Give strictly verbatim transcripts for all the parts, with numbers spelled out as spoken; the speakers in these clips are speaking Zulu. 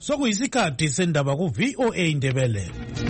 Sokuyisikhathi sendaba ku V O A Indebele.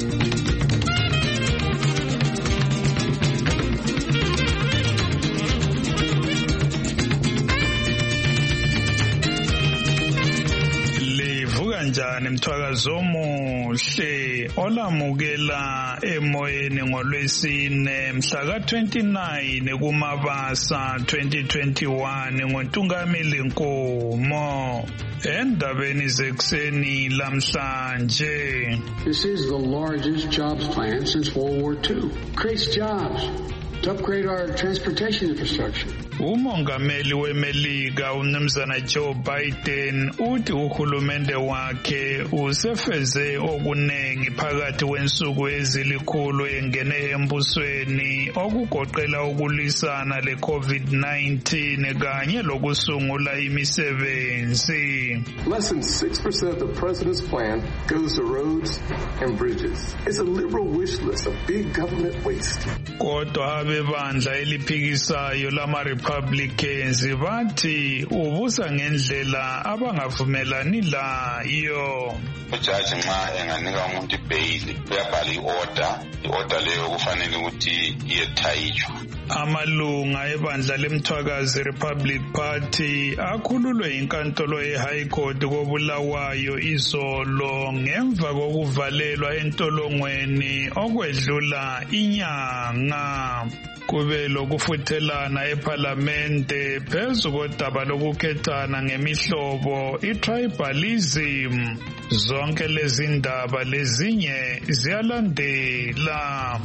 Kanjani mthwakazo omuhle olamukela emoyeni ngolwesine mhla ka twenty-nine kuMabasa twenty twenty-one ngoNtungamili Nkomo endabeni zekuseni lamhlanje. This is the largest jobs plan since World War Two. Creates jobs to upgrade our transportation infrastructure. Umongameli weMelika uMnumzana Joe Biden uthi uhulumende wakhe usefeze okunengi phakathi kwensuku ezilikhulu engene embusweni okugoqela ukulwisana le COVID nineteen kanye lokusungula imisebenzi. Less than six percent of the president's plan goes to roads and bridges. It's a liberal wish list of big government waste. Kodwa abebandla eliphikisayo lama Republicans bathi ubusa ngendlela abangavumelani layo. Ujaji nxa enganika umuntu bail uyabhala i-order, i-order leyo kufanele ukuthi iyethayijwa. Amalunga ebandla lemthwakazi Republic Party akhululwe inkantolo ye-High Court koBulawayo izolo ngemva kokuvalelwa entolongweni okwedlula inyanga. Kube lokufuthelana eParliamente phezu kodaba lokukhethana ngemihlobo i-tribalism. Zonke lezi ndaba lezinye ziyalandela.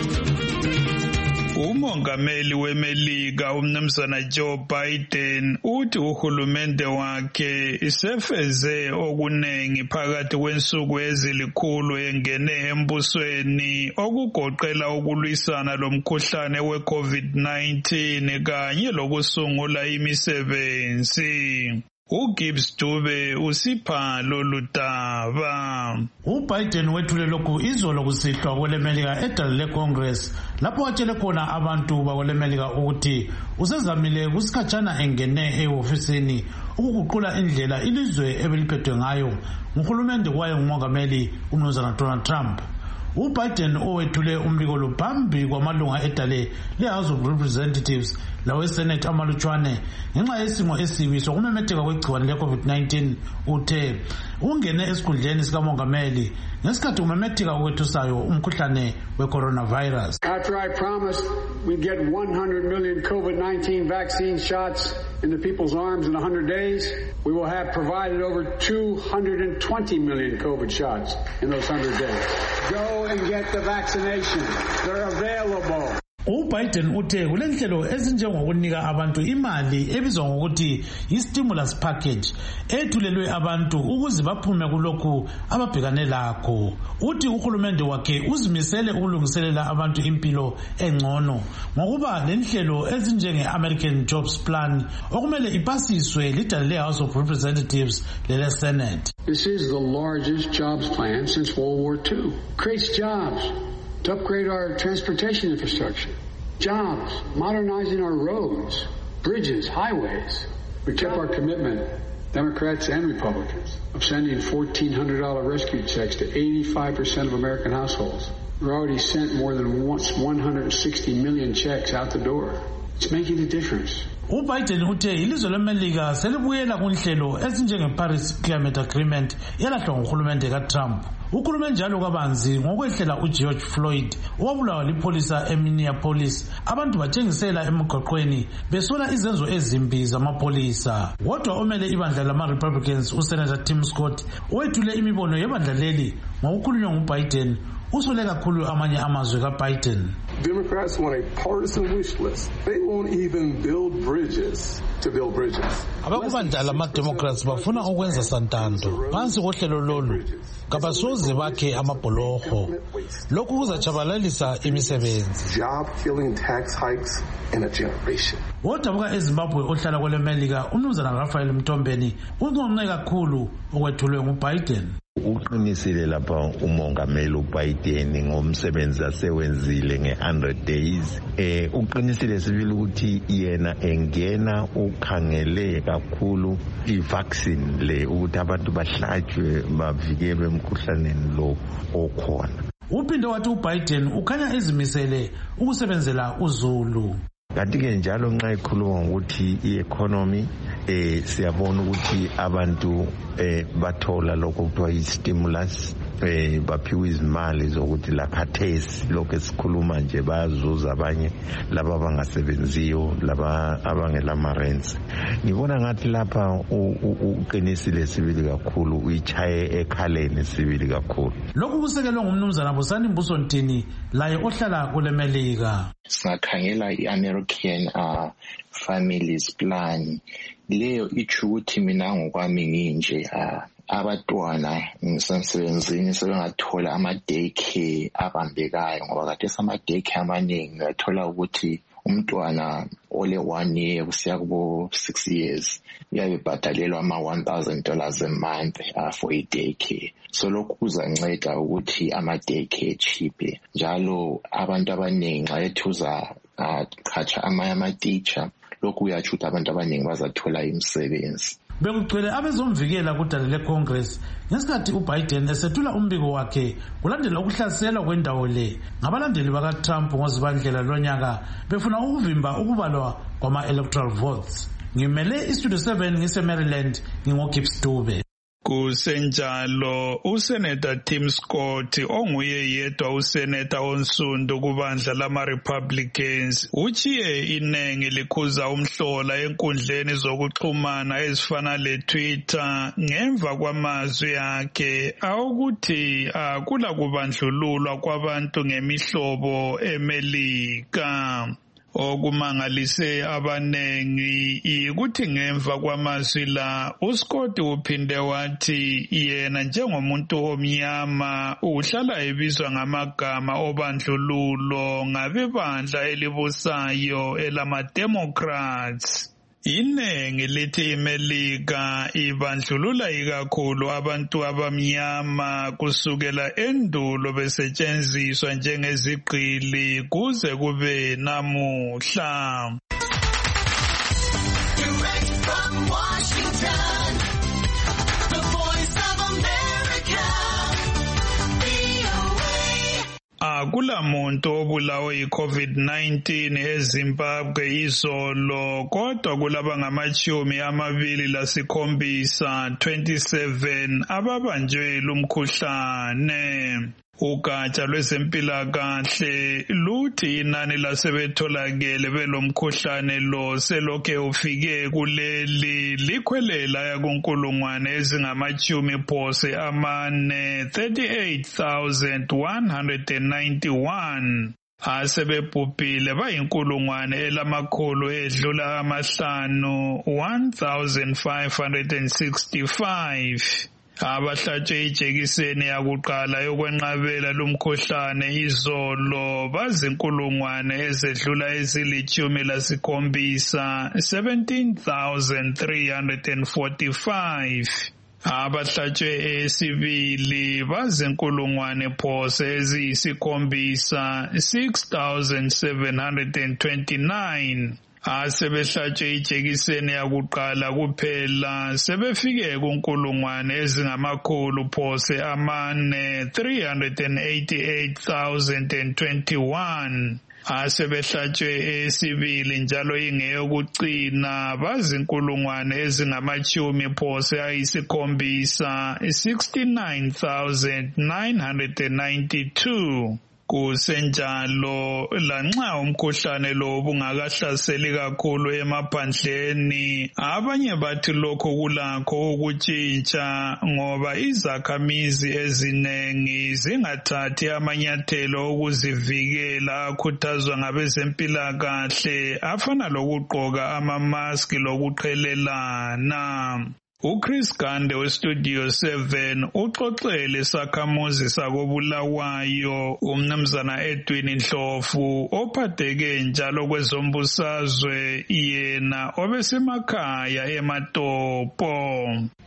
Umongameli weMelika uMnumzana Joe Biden uthi uhulumende wakhe isefeze okunengi phakathi kwensuku ezilikhulu engene embusweni okugoqela ukulwisana lomkhuhlane we-COVID nineteen kanye lokusungula imisebenzi. uGibbs Dube usipha lolu daba. UBiden wethule lokhu izolo kusihlwa kwelemelika edale leCongress lapho atshele khona abantu bakwelemelika ukuthi usezamile kusikhatshana engene ehofisini ukuguqula indlela ilizwe ebeliphethwe ngayo nguhulumende kwaye ngumongameli uMnumzana Donald Trump. uBiden owethule umbiko lo phambi kwamalunga edale leHouse of Representatives lawe Senate amalutshwane ngenxa yesimo esibi sokumemetheka kwegciwane le-COVID nineteen uthe ungene esikhundleni sikamongameli ngesikhathi umemetheka okwethusayo umkhuhlane we-coronavirus. After I promised we'd get one hundred million COVID nineteen vaccine shots into people's arms in one hundred days, we will have provided over two hundred twenty million COVID shots in those one hundred days. Go and get the vaccinations. They're available. uBiden uthe kulenhlelo ezinjengokunika abantu imali ebizwa ngokuthi i-stimulus package ethulelwe abantu ukuze baphume kulokhu ababhekane lakho. Uthi uhulumende wakhe uzimisele ukulungiselela abantu impilo engcono ngokuba lenhlelo ezinjenge-American Jobs Plan okumele ipasiswe lidale le-House of Representatives lele Senate. This is the largest jobs plan since World War Two. Creates jobs to upgrade our transportation infrastructure. Jobs, modernizing our roads, bridges, highways. We kept our commitment, Democrats and Republicans, of sending fourteen hundred dollars rescue checks to eighty-five percent of American households. We've already sent more than one hundred sixty million checks out the door. It's making a difference. uBiden uthe ilizwe leMelika selibuyela kunhlelo ezinjenge-Paris Climate Agreement yalahlwa nguhulumende kaTrump. Ukhulume njalo kabanzi ngokwehlela uGeorge Floyd owabulawa lipholisa eMinneapolis. Abantu batshengisela emigwaqweni besola izenzo ezimbi zamapholisa. Kodwa omele ibandla lama-Republicans uSenator Tim Scott owethule imibono yebandla leli ngokukhulunywa nguBiden usole kakhulu amanye amazwe kaBiden. Democrats want a partisan wish list. They won't even build bridges to build bridges. Abakubandla lama-Democrats bafuna ukwenza santando phansi kohlelo lolu kabasoze bakhe amabholoho. Lokhu kuzachabalalisa imisebenzi. Job killing tax hikes in a generation. Wodabuka eZimbabwe ohlala kwelemelika uMnumzana Raphael Mtombeni unqonqe kakhulu okwethulwe nguBiden. Uqinisile lapha umongameli uBiden ngomsebenzi asewenzile nge-one hundred days. Eh uqinisile sibili ukuthi yena engena ukhangele kakhulu i-vaccine le ukuthi abantu bahlatshwe bavikelwe emkhuhlaneni lo okhona. Uphinde wathi uBiden ukhanya ezimisele ukusebenzela uZulu. Kanti-ke njalo nxa ikhuluma ukuthi i-economy eh siyabona ukuthi abantu eh bathola lokho kuthiwa i-stimulus eh baphiwa izimali zokuthi lakhathesi lokho esikhuluma nje bayazuza abanye laba abangasebenziyo laba abangela rents. Ngibona ngathi lapha uqinisile sibili kakhulu uyichaye ekhaleni sibili kakhulu. Lokhu kusekelwe ngumnumzana Busani Mbusontini laye ohlala kule Melika. Singakhangela i-American uh, Families Plan leyo itsho ukuthi mina ngokwami nginje uh, abatwana ngisemsebenzini sebengathola ama-daycare abambekayo ngoba kade sama-daycare amaningi uyathola ukuthi umntwana ole one year kusiya kubo six years uyabe bhadalelwa ama-one thousand dollars a month uh, for i-daycare. So lokhu kuzanceda ukuthi ama-daycare chiphe njalo abantu abaningi xa ethuza uh, khatsha ama-teacher lokhu uyatsho ukuthi abantu abaningi bazathola imisebenzi. Bekugcwele abezomvikela kudale leCongress ngesikhathi uBiden esethula umbiko wakhe kulandela ukuhlaselwa kwendawo le ngabalandeli bakaTrump ngozibandlela lonyaka befuna ukuvimba ukubalwa kwama-electoral votes. Ngimele iStudio seven ngise-Maryland ngingoGibbs Dube. Kusenjalo uSenator Tim Scott onguye yedwa uSenator onsundu kubandla lama-Republicans uchiye inengi likhuza umhlola enkundleni zokuxhumana ezifana le-Twitter ngemva kwamazwi akhe awukuthi akula kubandlululwa kwabantu ngemihlobo eMelika. Okumangalise abanengi ikuthi ngemva kwamazwi la uScott uphinde wathi yena njengomuntu omnyama uhlala ebizwa ngamagama obandlululo ngabebandla elibusayo elama-Democrats. Inengi lithi iMelika ibandlulula ikakhulu abantu abamnyama kusukela endulo besetshenziswa njengezigqili kuze kube namuhla. Direct from Washington, the voice of America, V O A. Akula muntu obulawe yi-COVID nineteen eZimbabwe izolo kodwa kulaba ngamachumi amabili lasikhombisa twenty-seven ababanjwe lumkhuhlane. Ugatsha lwezempilakahle luthi inani lasebetholakele belomkhuhlane lo selokhe ufike kuleli likhwelela yakunkulungwane ezingamachumi phose amane thirty-eight thousand one hundred ninety-one. Asebebhubhile bayinkulungwane elamakhulu edlula amahlanu one thousand five hundred sixty-five. Abahlatshwe ijekiseni yakuqala yokwenqabela lumkhuhlane izolo bazinkulungwane ezedlula ezilitshumi lasikhombisa seventeen thousand three hundred forty-five. Abahlatshwe esibili bazinkulungwane phose eziyisikhombisa six thousand seven hundred twenty-nine. Asebehlatshwe ijekiseni yakuqala kuphela sebefike kunkulungwane ezingamakhulu phose amane three hundred eighty-eight thousand twenty-one. Asebehlatshwe esibili njalo ingeyokucina bazinkulungwane ezingamachumi phose ayisikhombisa sixty-nine thousand nine hundred ninety-two. Kusenjalo lanxa umkhuhlane lo ubungakahlaseli kakhulu emaphandleni abanye bathi lokho kulakho ukutshintsha ngoba izakhamizi ezinengi zingathathi amanyathelo okuzivikela akhuthazwa ngabezempilakahle afana lokugqoka amamaski lokuqhelelana. uChris Gande weStudio seven uxoxele sakhamuzi sakobulawayo umnumzana Edwin Ndlovu ophatheke njalo kwezombusazwe yena obesemakhaya eMatopo.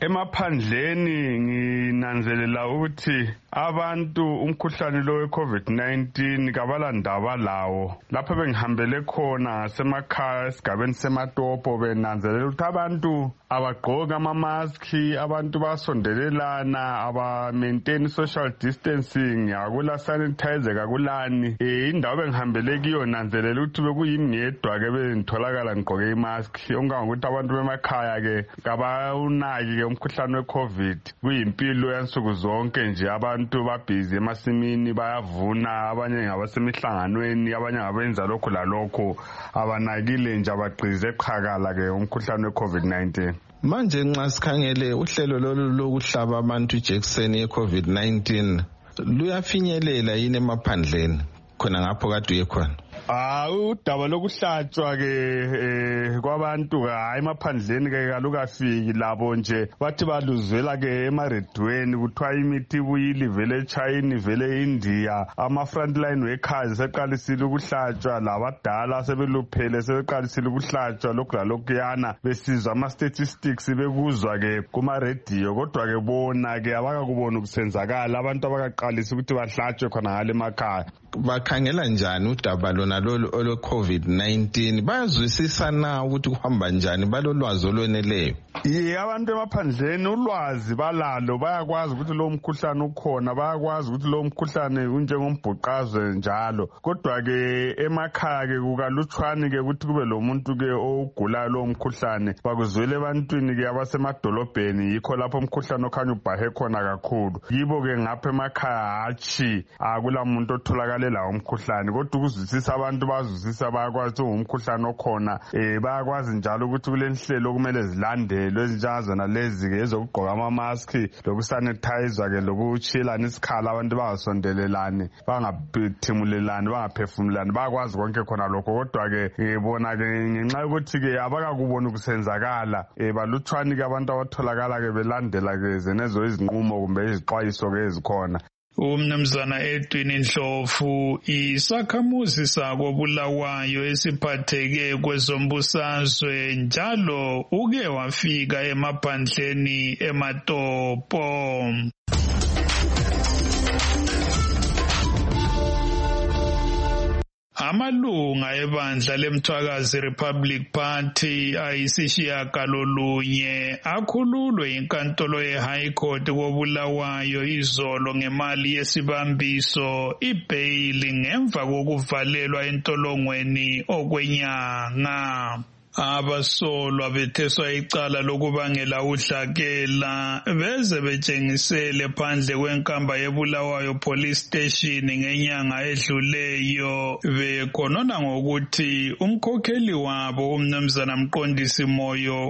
Emaphandleni nginanzelela ukuthi abantu umkhuhlane lo we-COVID nineteen kabalandaba lawo. Lapho bengihambele khona ngasemakhaya esigabeni seMatopo benanzelela ukuthi abantu abagqoka ama-maski, abantu basondelelana, aba-maintain social distancing, akula sanitizer kakulani. Eh indawo bengihambele kiyo nanzelela ukuthi bekuyimi yedwa-ke bengitholakala ngigqoke imaski. Okungangokuthi abantu bemakhaya ke kabawunaki ke umkhuhlane we-COVID. Kuyimpilo yansuku zonke nje abantu babhizi emasimini bayavuna, abanye ngabasemihlanganweni, abanye ngabenza lokhu lalokho, abanakile nje abagqize eqhakala ke umkhuhlane we-COVID nineteen. Manje nxa sikhangele uhlelo lolu lokuhlaba abantu ijekiseni ye-COVID nineteen luyafinyelela yini emaphandleni khona ngapho kade uye khona? Ah udaba lokuhlatshwa ke eh kwabantu hayi emaphandleni ke kalukafiki labo nje bathi baluzwela ke emaredweni kuthiwa imithi ibuyile vele eChina vele eIndia ama frontline workers seqalisile ukuhlatshwa labadala sebeluphele sebeqalisile ukuhlatshwa lokhu lalokhu yana besizwa ama statistics bekuzwa ke kuma radio kodwa ke bona ke abakakubona ukusenzakala abantu abakaqalisa ukuthi bahlatshwe khona ngale emakhaya. Bakhangela njani udaba lona lolu olo COVID nineteen? Bayazwisisa na ukuthi kuhamba njani? Balolwazi olweneleyo? Ye abantu emaphandleni ulwazi balalo, bayakwazi ukuthi lo mkhuhlane ukhona, bayakwazi ukuthi lo mkhuhlane unjengombhuqazwe njalo. Kodwa ke emakhaya ke kukalutshwani ke ukuthi kube lo muntu ke ogula lo mkhuhlane. Bakuzwele ebantwini ke abasemadolobheni yikho lapho umkhuhlane okhanya ubhahe khona kakhulu. Yibo ke ngapha emakhaya hatshi akula muntu otholakala lawo umkhuhlane, kodwa ukuzwisisa abantu bazwisisa bayakwazi umkhuhlane okhona. Eh bayakwazi njalo ukuthi kulenhlelo kumele zilandelwe ezinjazana lezi ke ezokugqoka ama mask lokusanitizer ke lokuchilana isikhala abantu bangasondelelani bangaphefumulelani bangaphefumulani bayakwazi konke khona lokho. Kodwa ke bona ke ngenxa yokuthi ke abakakubona ukusenzakala eh balutshwani ke abantu abatholakala ke belandela ke zenezo izinqumo kumbe izixwayiso ke ezikhona. Umnumzana Edwin Ndlovu isakhamuzi sakobulawayo esiphatheke kwezombusazwe njalo uke wafika emaphandleni eMatopo. Amalunga ebandla lemthwakazi Republic Party ayisishiyagalolunye akhululwe inkantolo ye-High Court kobulawayo izolo ngemali yesibambiso ibail ngemva kokuvalelwa entolongweni okwenyanga. Abasolwa betheswa icala lokubangela udlakela beze betshengisele phandle kwenkamba yebulawayo police station ngenyanga edluleyo bekhonona ngokuthi umkhokheli wabo umnumzana Mqondisi Moyo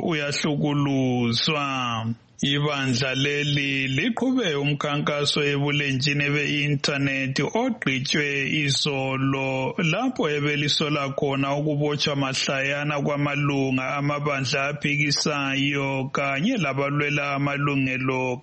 uyahlukuluzwa. Ibandla leli liqhube umkhankaso ebulenjini be-internet ogqitshwe izolo lapho ebelisola khona ukubotshwa mahlayana kwamalunga amabandla aphikisayo kanye labalwela amalungelo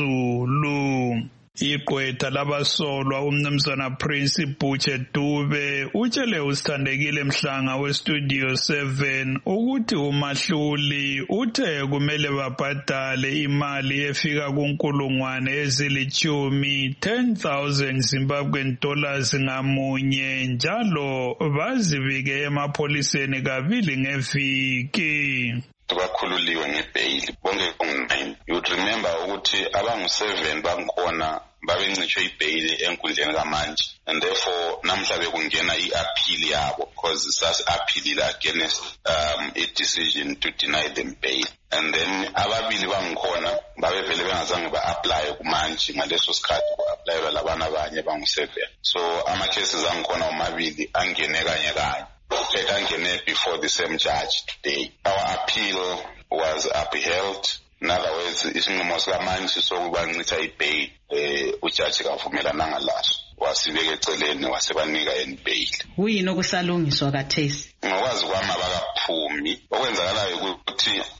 kaZulu. Iqwetha labasolwa umnumzana Prince Butche Dube utshele usithandekile Mhlanga weStudio seven ukuthi uMahluli uthe kumele babhadale imali efika kunkulungwane ezilithumi ten thousand Zimbabwean dollars ngamunye njalo bazibike emapholiseni kabili ngeviki. Bakhululiwe ngebail bonke ku-nine. You would remember ukuthi abangu-seven bangikhona babencitshwe ibail enkundleni kamanje, and therefore namhla bekungena i-appeal yabo because sasi-appealile against um, a decision to deny them bail. And then ababili bangikhona babevele bengazange ba-apply kumanje ngaleso sikhathi ku-applyelwa labana abanye bangu-seven. So ama-cases angikhona omabili angene kanye kanye. Angene before the same judge today. Our appeal was upheld. In other words, isinqumo sikamanje sokubancitha ibail eh ujaji kavumelananga laso wasibeka eceleni wasebanika ibail. Kuyini okusalungiswa kathesi? Ngokwazi kwami abakaphumi. Okwenzakalayo ukuthi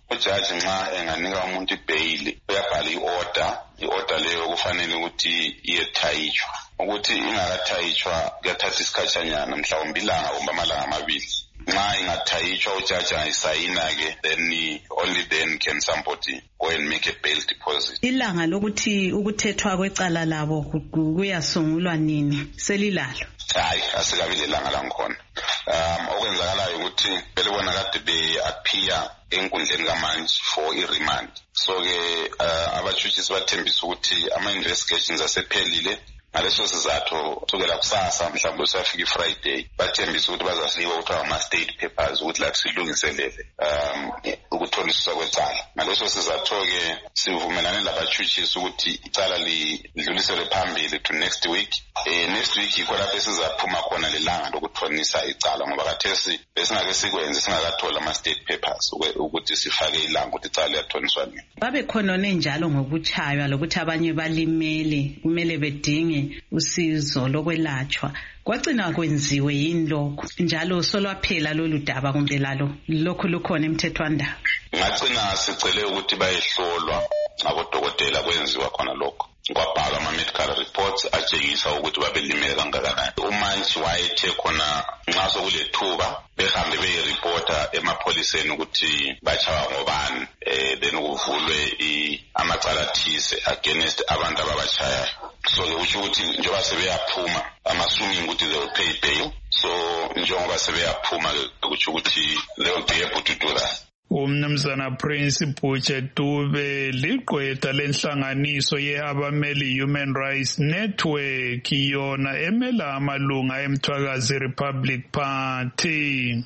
ujaji nxa enganika umuntu ibail uyabhala i-order i-order leyo kufanele ukuthi iyethayitshwa ukuthi ingakathayitshwa kuyathatha isikhatshanyana mhlawumbe ilanga kumbe amalanga amabili nxa ingathayitshwa ujaji angayisayina-ke then only then can somebody go and make a bail deposit. Ilanga lokuthi ukuthethwa kwecala labo kuyasungulwa nini selilalo? Hayi, asikabi lelanga langikhona. Um okwenzakalayo ukuthi belibona kade be-appear enkundleni kamanje for i-remand. So-ke uh, abajudges bathembisa ukuthi ama-investigations asephelile ngaleso sizathu kusukela kusasa mhlawumbe usafika i-Friday bathembisa ukuthi bazasinika kuthiwa ama-state papers ukuthi lathi silungiselele um ukuthonisiswa kwecala. Ngaleso sizathu-ke sivumelane labajudges ukuthi icala lidluliselwe phambili to next week. Eh next week yikho lapho sizaphuma khona lelanga lokuthonisa icala ngoba kathesi besingake sikwenze singakathola ama-state papers ukuthi sifake ilanga ukuthi icala liyathoniswa nini. Babe khona nenjalo ngokuchaywa lokuthi abanye balimele kumele bedinge usizo lokwelatshwa kwagcina kwenziwe yini lokho njalo solwaphela lolu daba kumbe lalo lokho lukhona emthethwandaba? Ngagcina sicele ukuthi bayehlolwa ngabodokotela kwenziwa khona lokho kwabhalwa ama-medical reports atshengisa ukuthi babelimele kangakanani. Umantshi wayethe khona nxa sokulethuba behambe beyiripota emapholiseni ukuthi bachawa ngobani eh then kuvulwe amacala athize against abantu ababachayayo. So-ke utsho ukuthi njengoba sebeyaphuma I'm assuming ukuthi they will pay bail. So njengoba sebeyaphuma kutsho ukuthi they will be able to do that. Umnumzana Prince Butcher Dube liqwetha lenhlanganiso ye-abameli Human Rights Network yona emela amalunga eMthwakazi Republic Party.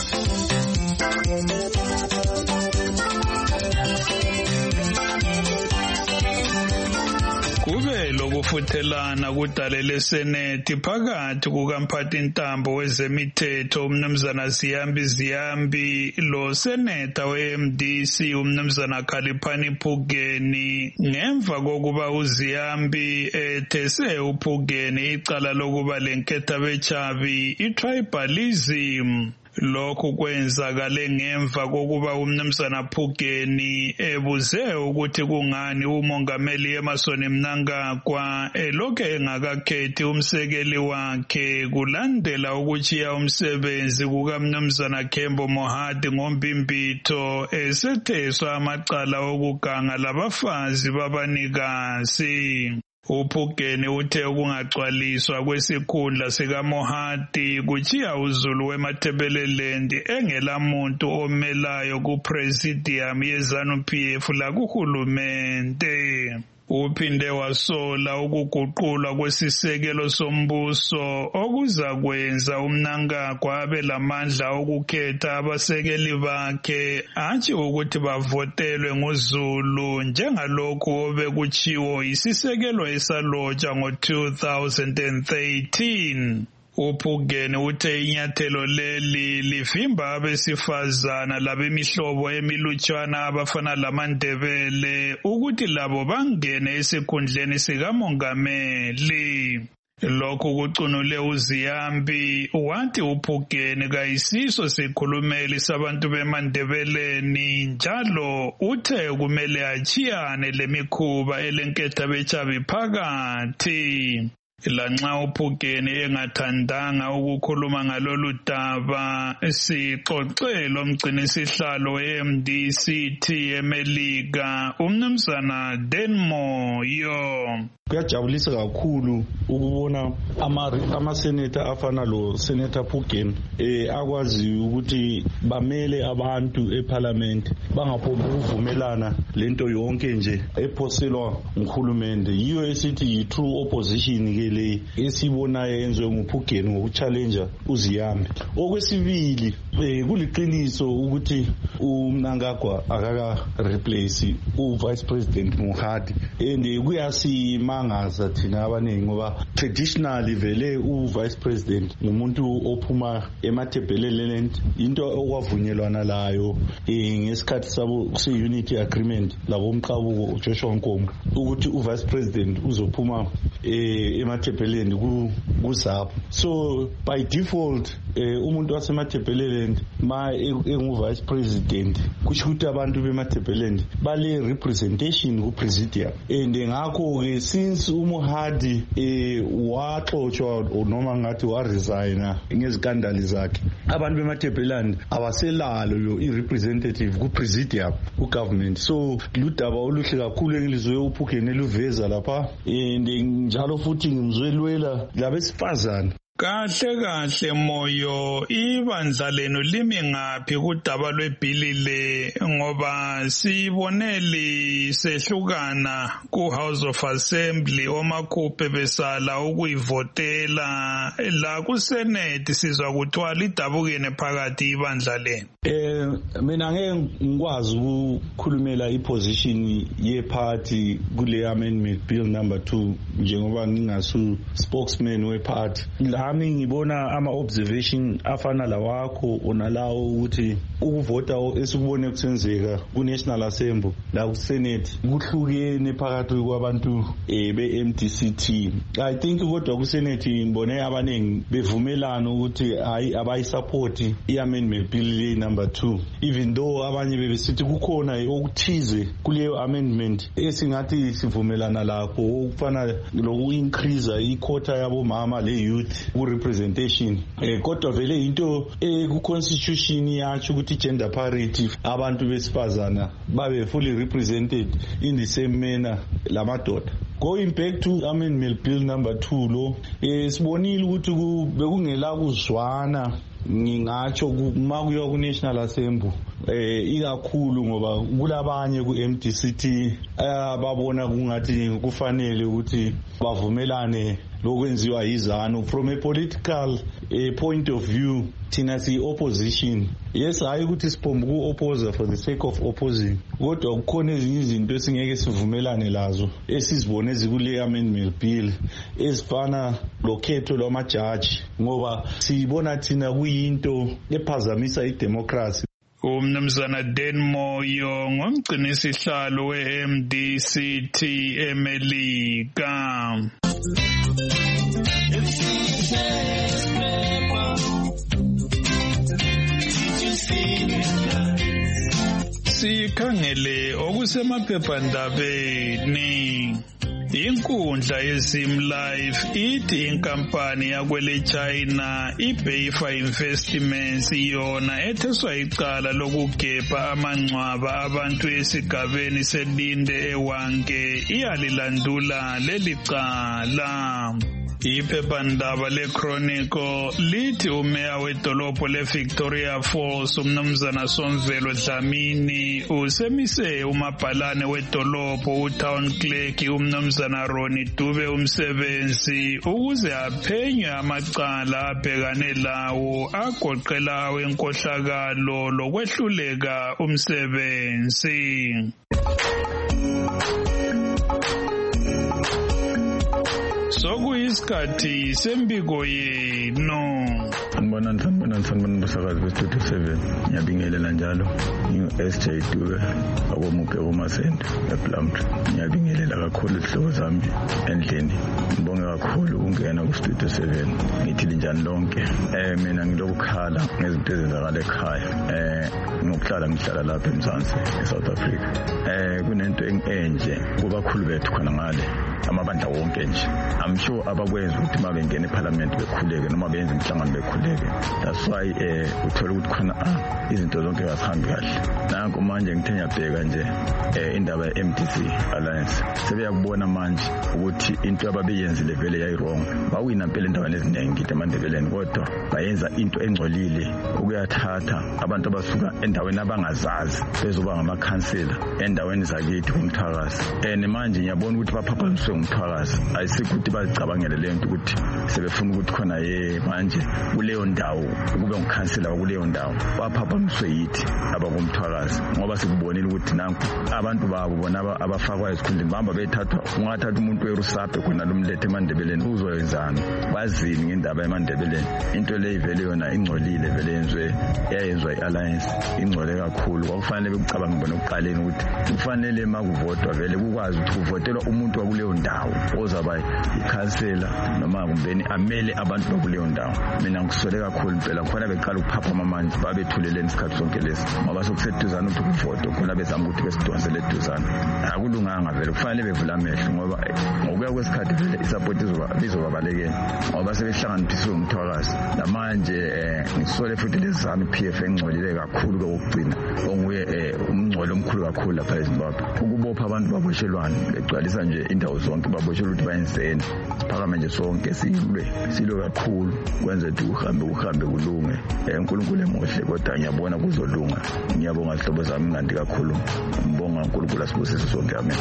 Kube lokufuthelana kudalele Senate phakathi kukamphathintambo wezemithetho umnumzana Ziyambi Ziyambi lo Senator we-M D C umnumzana Khaliphani Phugeni ngemva kokuba uZiyambi ethese uPhugeni icala lokuba lenketha bechavi i-tribalism. Lokhu kwenzakale ngemva kokuba umnumzana Phugeni ebuze ukuthi kungani umongameli Emmerson Mnangagwa elokhe engakakhethi umsekeli wakhe kulandela ukuchiya umsebenzi kukamnumzana Kembo Mohadi ngombimbitho esetheswa amacala okuganga labafazi babanikazi. uPhugeni uthe ukungagcwaliswa kwesikhundla sikaMohadi kuchiya uzulu weMathebeleland engelamuntu omelayo kupresidium yeZANU-P F lakuhulumente. Uphinde wasola ukuguqulwa kwesisekelo sombuso okuzakwenza uMnangagwa abe lamandla okukhetha abasekeli bakhe athi ukuthi bavotelwe nguzulu njengalokhu obekuchiwo isisekelo esalotsha ngo two thousand thirteen. uPhugeni uthe inyathelo leli livimba abesifazana labemihlobo emilutshwana abafana lamaNdebele ukuthi labo bangene esikhundleni sikamongameli. Lokhu kucunule uZiyambi wathi uPhugeni kayisiso sikhulumeli sabantu beMandebeleni njalo uthe kumele achiyane lemikhuba elenketha bechavi phakathi. Lanxa uPhugeni engathandanga ukukhuluma ngalolu daba sixoxelo umgcinisihlalo we-M D C T eMelika umnumzana Denmo yo. Kuyajabulisa kakhulu ukubona ama-senator afana lo Senator Phugeni eh akwazi ukuthi bamele abantu eParliament bangaphombi ukuvumelana lento yonke nje ephoselwa nguhulumende. Yiyo esithi yi-true opposition ke le esibonayo yenziwe nguPhugeni ngokuchallenge uZiyambi. Okwesibili eh kuliqiniso ukuthi uMnangagwa akaka replace uVice President Mohadi and kuyasima ngaza thina abaningi ngoba traditionally vele uVice President ngumuntu ophuma eMathebeleland into okwavunyelwana layo ngesikhathi sabo se-unity agreement labo umqabuko uJoshua Nkomo ukuthi uVice President uzophuma eMathebeleland ku ku-S A P. So by default umuntu wasemaThebeleland ma engu-vice president kusho ukuthi abantu bemaThebeleland bale representation ku-presidium and ngakho-ke since uMohadi um waxotshwa noma ngathi waresigna ngezikandali zakhe abantu bemaThebeleland abaselalo i-representative ku-presidium ku-government so ludaba oluhle kakhulu engilizwe uPhugeni eluveza lapha and njalo futhi ngimzwelwela labesifazana. Kahle kahle Moyo, ibandla lenu limi ngaphi kudaba lwebhilile ngoba siboneli sehlukana ku House of Assembly omakhuphe besala ukuyivotela la ku Senate sizwa kuthiwa lidabukene phakathi ibandla lenu. Eh mina ngeke ngikwazi ukukhulumela iposition yeparty kule amendment bill number two njengoba ngingasu spokesman weparty. Ami ngibona ama-observation afana lawakho onalawo ukuthi ukuvota esikubone kusenzeka ku-National Assembly la ku-Senate kuhlukene phakathi kwabantu eh, be-M D C T. I think kodwa ku-Senate ngibone abaningi bevumelana ukuthi hayi abayisupporti i-amendment bill number two even though abanye bebesithi kukhona okuthize kuleyo amendment esingathi sivumelana lapho okufana loku-increase iquota yabomama le-youth representation eh kodwa vele into eh ku constitution yacho ukuthi gender parity abantu besifazana babe fully represented in the same manner lamadoda. Going back to amendment bill number two lo eh sibonile ukuthi bekungela kuzwana ngingatsho kumakuyo ku National Assembly eh ikakhulu ngoba kulabanye ku M D C T ababona kungathi kufanele ukuthi bavumelane lokwenziwa yizanu from a political a point of view thina si opposition. Yes, hayi ukuthi sipombe ku oppose for the sake of opposing kodwa kukhona ezinye izinto esingeke sivumelane lazo esizibone ezikule amendment bill ezifana lokhetho lwamajaji ngoba sibona thina kuyinto ephazamisa idemocracy. Umnumzana Dan Moyo ngomgcini sihlalo we-M D C T eMelika. Sikhangele okusemaphephandabeni. Inkundla yeZim Life ithi inkampani yakwele China iBayfa Investments yona etheswa icala lokugebha amangcwaba abantu esigabeni selinde ewange iyalilandula leli cala. Iphephandaba leChronicle lithi umeya wedolopho leVictoria Falls umnumzana Somvelo Dlamini usemise umabhalane wedolopho uTown Clerk umnumzana Ronnie Dube umsebenzi ukuze aphenywe amacala abhekane lawo agoqela wenkohlakalo lokwehluleka umsebenzi. Sokuyisikhathi sembiko yenu. Sanibonani sanibonani sanibonani basakazi be-studio seven. Ngiyabingelela njalo ngingu-S J Dube okomuke komasende ePlumtree. Ngiyabingelela kakhulu izihlobo zami endlini. Ngibonge kakhulu ukungena ku-studio seven. Ngithile njani lonke. Eh mina ngilokukhala ngezinto ezenzakala ekhaya. Eh ngokuhlala ngihlala lapha eMzansi eSouth Africa. Eh kunento enje kubakhulu bethu khona ngale amabandla wonke nje. I'm sure abakwenza ukuthi ma bengena eParliament bekhuleke noma benze imhlangano bekhuleke. That's why eh uthola ukuthi khona ah izinto zonke azihambi kahle. Nanko manje ngithe ngiyabheka nje eh indaba ye-M D C Alliance. Sebeyakubona manje ukuthi into ababeyenzile vele yayi wrong. Bawina impela endaweni eziningi eMandebeleni kodwa bayenza into engcolile ukuyathatha abantu abasuka endaweni abangazazi bezoba ngamakhansela endaweni zakithi kumthakazi. And manje ngiyabona ukuthi baphaphamiswe umthakazi. Ayisikuthi bazicabangele lento ukuthi sebefuna ukuthi khona ye manje kuleyo ndawo kube ngikhansela kuleyo ndawo baphaphamswe yithi abakumthwakazi ngoba sikubonile ukuthi nanku abantu babo bona abafakwa esikhundleni bahamba bethathwa ungathatha umuntu weRusaphe khona lomlethe eMandebeleni uzoyenzana bazini ngendaba eMandebeleni into le ivele yona ingcolile vele yenzwe yayenzwa iAlliance ingcole kakhulu kwakufanele bekucabanga bona ukuqaleni ukuthi kufanele makuvotwa vele kukwazi ukuthi kuvotelwa umuntu wakuleyo ndawo ndawo ozaba ikhansela noma kumbeni amele abantu bakuleyo ndawo. Mina ngisole kakhulu impela khona beqala ukuphapha amamanje babethuleleni isikhathi sonke lesi ngoba sokuseduzana ukuthi kuvoto khona bezama ukuthi besidonsele eduzana. Akulunganga vele kufanele bevula amehlo ngoba ngokuya kwesikhathi vele isupport izoba izobabalekela ngoba sebehlanganiswe umthwakazi. Namanje ngisole futhi lezami P F engcolile kakhulu kokugcina onguye umngcolo omkhulu kakhulu lapha eZimbabwe. Ukubopha abantu baboshelwane begcwalisa nje indawo zonke baboshelwa ukuthi bayenzeni. Siphakame nje sonke silwe silwe kakhulu kwenze ukuthi uhambe uhambe kulunge. uNkulunkulu emuhle kodwa ngiyabona kuzolunga. Ngiyabonga zihlobo zami ngandi kakhulu. Ngibonga uNkulunkulu asibusise sonke. Amen.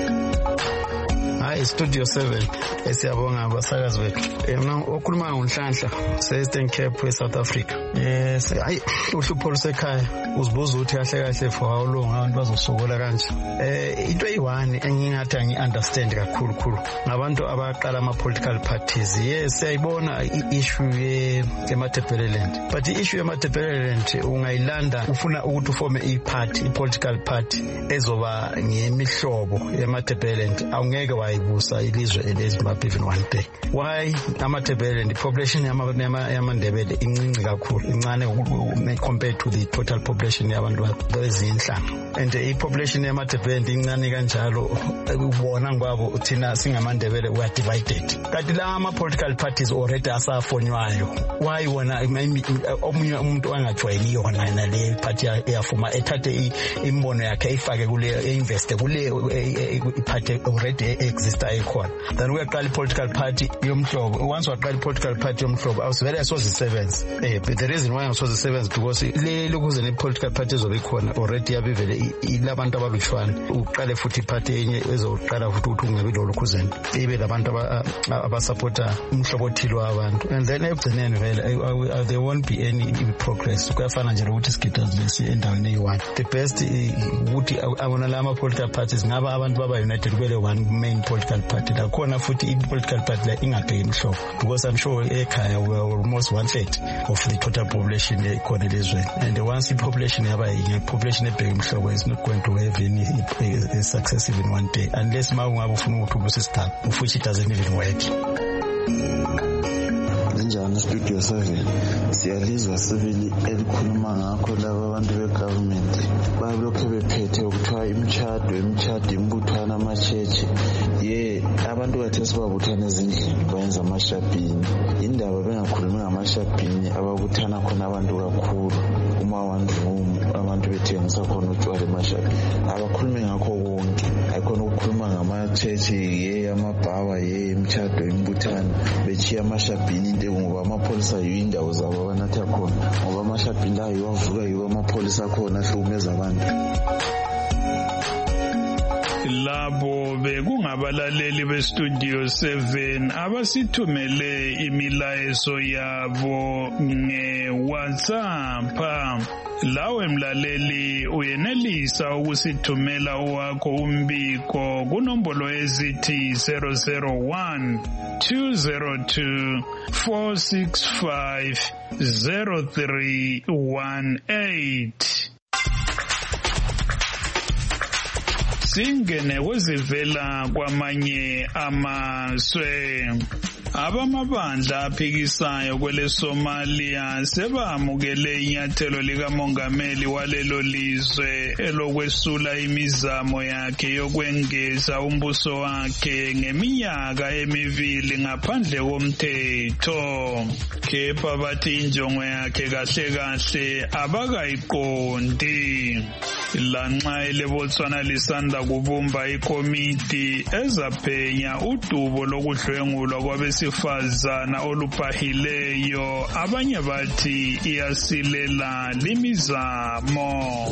Hi Studio seven esiyabonga abasakazi bethu. Mina okhuluma ngoNhlanhla se-Eastern Cape South Africa. Yes, hayi uhlupho lusekhaya uzibuza ukuthi kahle kahle for how long abantu bazosokola kanje. Eh into eyi-one engingathi angi-understand kakhulu khulu ngabantu abaqala ama-political parties. Yes, siyayibona i-issue ye-Matabeleland, but i-issue ye-Matabeleland ungayilanda ufuna ukuthi ufome i-party, i-political party ezoba ngemihlobo ye-Matabeleland awungeke wayibusa ilizwe eleZimbabwe even one day. Why ama-Matabeleland population yamaNdebele incinci kakhulu, incane compared to the total population yabantu bezinhlanga, and i-population yamaTebeleland incane kanjalo ubona ngwabo thina singamandebele we are divided. Kanti la ama-political parties already asafonywayo, why wona omunye umuntu angajwayeli yona nale party eyafuma ethathe imbono yakhe ayifake kule einveste kule party already exista ekhona, then uyaqala i-political party yomhlobo. Once waqala i-political party yomhlobo awusivele asozisebenza. eh but the reason why asozisebenza because le lokuze ne-political party ezobe ikhona already yabivele ilabantu abalutshwana. Uqale futhi iparty enye ezoqala futhi ukuthi ungabi lolukhuzeni ibe labantu abasupporta umhlobo othile wabantu, and then ekugcineni vele there won't be any progress. Kuyafana nje lokuthi isigidaz lesi endaweni eyi-one. The best ukuthi abona la ama-political parties ngaba abantu baba united kube one main political party. Lakhona futhi i-political party la ingabheki imhlobo, because I'm sure ekhaya we are almost one third of the total population ekhona elizweni, and once i-population yaba i-population ebheki imhlobo is not going to have any a, a success even one day unless ma ungabe ufuna ukuthi ubuse isigaba, which it doesn't even work. Njani Studio seven siyalizwa sibili elikhuluma ngakho laba abantu begovernment balokho bephethe ukuthiwa imishado imishado imbuthwana amachechi. Ye abantu kathi sibabuthana ezindlini bayenza amashapini. Indaba bengakhulumi ngamashapini ababuthana khona abantu kakhulu uma one room abantu bethengisa khona utshwala emashapini. Abakhulumi ngakho konke, ayikhona ukukhuluma ngamachechi ye amabhawa ye imishado imbuthana bechiya amashapini ngoba amapholisa yindawo zabo abanatha khona, ngoba amashapini la yiwavuka yiwo amapholisa khona ahlumeza abantu. Labo bekungabalaleli beStudio seven abasithumele imilayezo yabo nge-WhatsApp. Lawe mlaleli uyenelisa ukusithumela wakho umbiko kunombolo ezithi zero zero one two zero two four six five zero three one eight. Singene kwezivela kwamanye amazwe. Abamabandla aphikisayo kwele Somalia sebamukele inyathelo likamongameli walelo lizwe elokwesula imizamo yakhe yokwengeza umbuso wakhe ngeminyaka emibili ngaphandle komthetho. Kepha bathi injongo yakhe kahle kahle abakayiqondi. Lanxa eleBotswana lisanda kubumba ikomiti ezaphenya udubo lokudlwengulwa kwabesifazana oluphahileyo, abanye bathi iyasilela limizamo.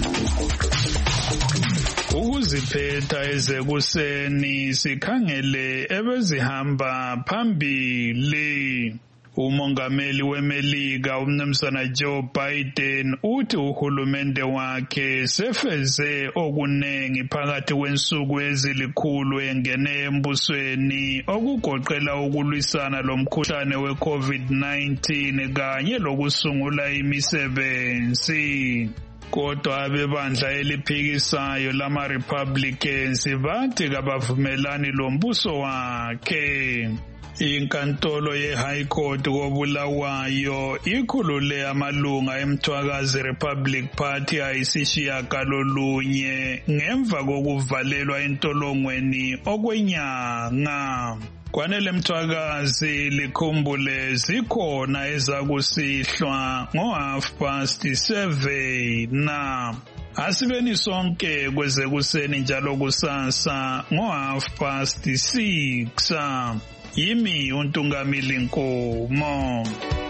Ukuziphetha ezekuseni sikhangele ebezihamba phambili. Umongameli weMelika umnumzana Joe Biden uthi uhulumende wakhe sefeze okunengi phakathi kwensuku ezilikhulu engene embusweni okugoqela ukulwisana lomkhuhlane we-COVID nineteen kanye lokusungula imisebenzi. kodwa abebandla eliphikisayo lama-Republicans bathi kabavumelani lombuso wakhe. Inkantolo ye-High Court koBulawayo ikhulule amalunga emthwakazi Republic Party ayisishiyagalolunye ngemva kokuvalelwa entolongweni okwenyanga. Kwanele mthwakazi likhumbule zikhona ezakusihlwa ngo half past seven na asibeni sonke kweze kuseni njalo kusasa ngo half past six. Yimi uNtungamili Nkomo.